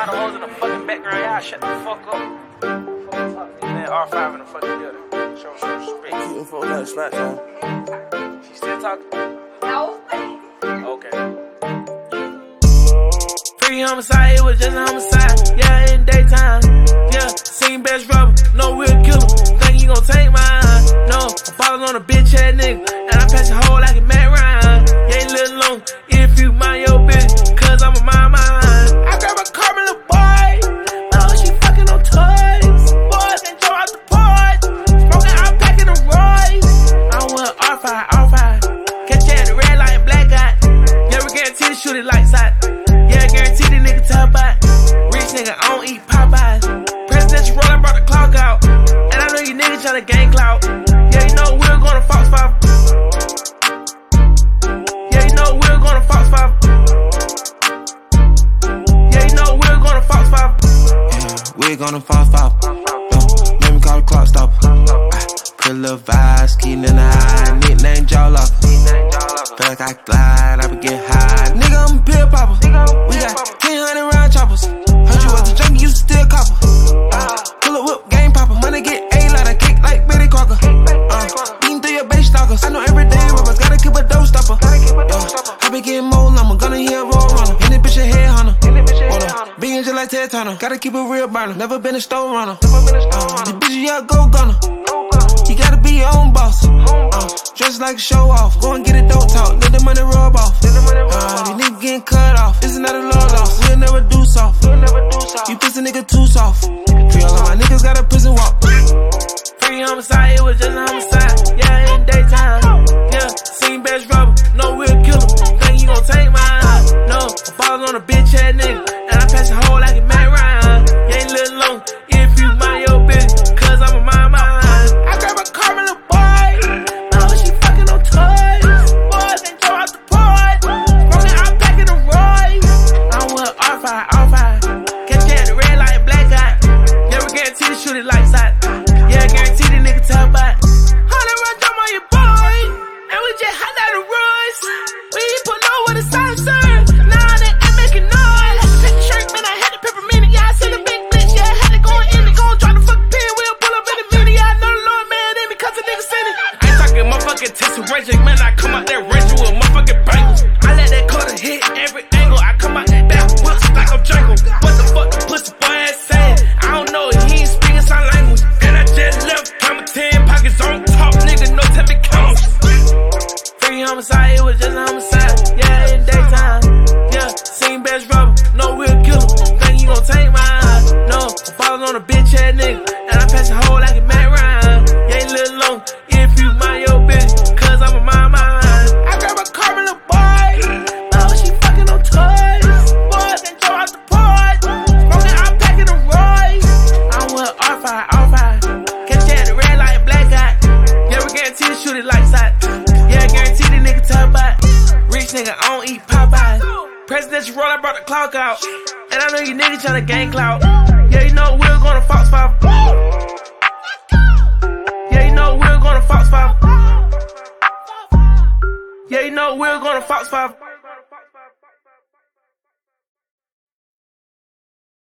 mind the hoes in the fucking background. Y'all shut the fuck up. Man, R5 in the fucking building. Show some respect. Keep them folks out of spot, y'all. She still talking? No. Okay. Free homicide, it was just a homicide. Yeah, in daytime. Yeah, seen best rubber, no real killer. Think you gon' take mine? No, I'm falling on a bitch ass nigga, and I pass a hole like a Matt Ryan. You ain't little long if you mind your business, cause I'm a mind mine. I grab a car with a boy, no, she fucking on toys. Boys can throw out the pot, smoking out packing the Royce. I want R5. Catch you at the red light and black eye. Yeah, we guarantee to shoot it lights out. Yeah, guarantee the nigga top out. Rich nigga, I don't eat Popeyes. Presidential roll, I brought the clock out. And I know you niggas tryna gang clout. Yeah, you know we're gonna Fox 5. Yeah, you know we're gonna Fox 5. Yeah, you know we're gonna Fox 5. Yeah, we're gonna Fox 5. Let me call the clock stopper. Put a little vibes, keen in the eye. Nickname jaw locker. Feel like I glide, I be get high. Nigga, I'm a pill popper. We got 1,000 round choppers. Heard you was a junkie, you still copper. Pull up whip, game popper. Money get A-lot, I kick like Betty Crocker. Beating through your base stalkers. I know every day rappers gotta keep a dope stopper. I be getting more lumber, gonna hear a roll runner. In this bitch a head hunter. Being just like Ted Turner. Gotta keep a real burner, never been a store runner. This bitch, yeah, go gunner. You gotta be your own boss. Dress like a show off. Go and get it, don't talk. Let the money rub off. These niggas getting cut off. This is not a love loss. We'll never do soft. You pussy nigga too soft. Free all of my niggas got a prison walk. Free homicide, it was just a homicide. Yeah, in daytime. Yeah, seen best rubber, no real killer. Think you gon' take mine? No, I'm falling on a bitch ass nigga, and I pass a hole like a Matt Ryan. You ain't little long if you mind your business, cause I'm a mind mine. I grab a car with a boy, no, she fucking on toys. Boys can throw out the pot, smoking out packing the Royce. I want R5. Catch you at the red light and black eye. Yeah, we guarantee to shoot it lights out. Yeah, guarantee the nigga top out. 100 run drum on your boy, and we just hot out the rush. We ain't put no with a silencer. Now they ain't making noise. Had to pick the shirt, man, I had to peppermint it. Yeah, I seen a big bitch, yeah, I had to go in it. Go and drop the fucking pin, we'll pull up in a minute. Yeah, I know the Lord, man, ain't because the nigga seen it. I ain't talking motherfucking tesseration, man, I come out that range with motherfucking bangles. I let that cutter hit every angle. I come out that whips like I'm Django. What the fuck the pussy boy ass saying? I don't know, he ain't speaking sign language. And I just left, count 10 pockets on top, nigga, no tell me count. Free homicide, it was just a homicide. Yeah, in daytime. Yeah, seen best rubber, no real killer. Think you gon' take mine? No, I'm falling on a bitch ass nigga, and I pass a hole like a Matt Ryan. You ain't little long if you mind your business, cause I'm a mind mine. I grab a car with a boy, no, she fucking on toys. Boys can throw out the pot, smoking out packing the Royce. I want R5. Catch you at the red light and black eye. Yeah, we guarantee to shoot it lights out. Yeah, guarantee the nigga top out. Rich nigga, I don't eat Popeyes. Presidential roll, I brought the clock out. And I know you niggas tryna gang clout. Yeah, you know we're gonna Fox 5. Yeah, you know we're gonna Fox 5. Yeah, you know we're gonna Fox 5.